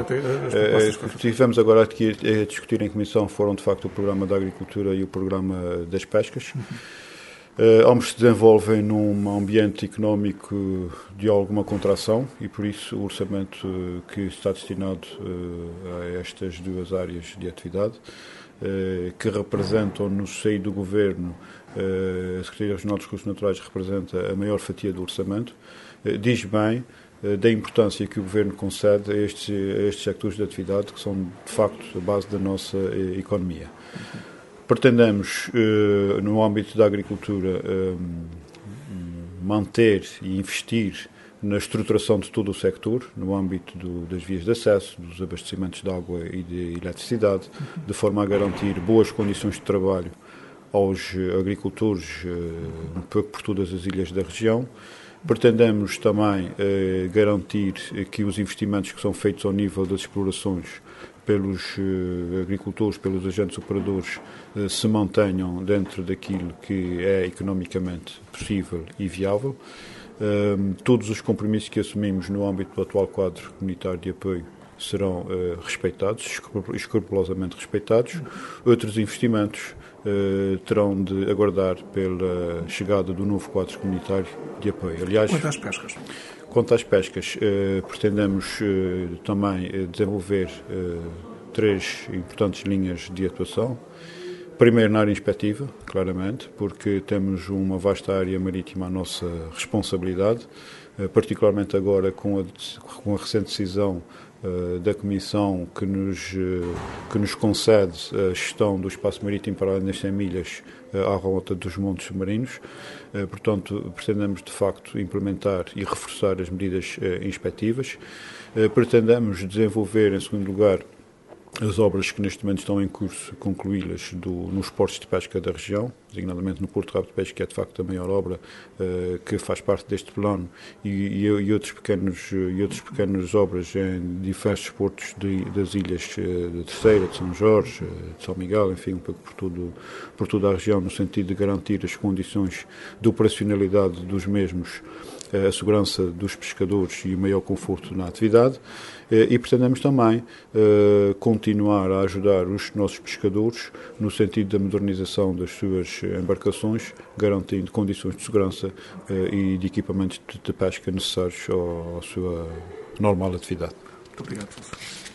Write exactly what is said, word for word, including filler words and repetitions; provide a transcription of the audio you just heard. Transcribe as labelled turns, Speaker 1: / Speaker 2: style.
Speaker 1: apresente as propostas
Speaker 2: uh, que tivemos agora aqui a discutir em comissão foram, de facto, o Programa da Agricultura e o Programa das Pescas. Uhum. Uh, ambos se desenvolvem num ambiente económico de alguma contração e, por isso, o orçamento uh, que está destinado uh, a estas duas áreas de atividade, uh, que representam, no seio do Governo, uh, a Secretaria Regional dos Recursos Naturais representa a maior fatia do orçamento, uh, diz bem uh, da importância que o Governo concede a estes, a estes sectores de atividade, que são, de facto, a base da nossa uh, economia. Pretendemos, eh, no âmbito da agricultura, eh, manter e investir na estruturação de todo o sector, no âmbito do, das vias de acesso, dos abastecimentos de água e de eletricidade, de forma a garantir boas condições de trabalho aos agricultores eh, por todas as ilhas da região. Pretendemos também eh, garantir que os investimentos que são feitos ao nível das explorações pelos uh, agricultores, pelos agentes operadores, uh, se mantenham dentro daquilo que é economicamente possível e viável. Uh, todos os compromissos que assumimos no âmbito do atual quadro comunitário de apoio serão uh, respeitados, escrupulosamente respeitados. Outros investimentos uh, terão de aguardar pela chegada do novo quadro comunitário de apoio.
Speaker 1: Aliás, quanto às pescas?
Speaker 2: Quanto às pescas, eh, pretendemos eh, também eh, desenvolver eh, três importantes linhas de atuação. Primeiro, na área inspectiva, claramente, porque temos uma vasta área marítima à nossa responsabilidade, eh, particularmente agora com a, com a recente decisão eh, da Comissão que nos, eh, que nos concede a gestão do espaço marítimo para além das cem milhas eh, à volta dos montes submarinos. Uh, portanto, pretendemos, de facto, implementar e reforçar as medidas uh, inspectivas. Uh, pretendemos desenvolver, em segundo lugar, as obras que neste momento estão em curso, concluí-las nos portos de pesca da região, designadamente no Porto Rabo de Peixe, que é de facto a maior obra uh, que faz parte deste plano, e, e, e, outros pequenos, e outras pequenas obras em diversos portos de, das ilhas uh, de Terceira, de São Jorge, uh, de São Miguel, enfim, um pouco por, tudo, por toda a região, no sentido de garantir as condições de operacionalidade dos mesmos, a segurança dos pescadores e o maior conforto na atividade, e pretendemos também uh, continuar a ajudar os nossos pescadores no sentido da modernização das suas embarcações, garantindo condições de segurança uh, e de equipamentos de, de pesca necessários à sua normal atividade.
Speaker 1: Muito obrigado, professor.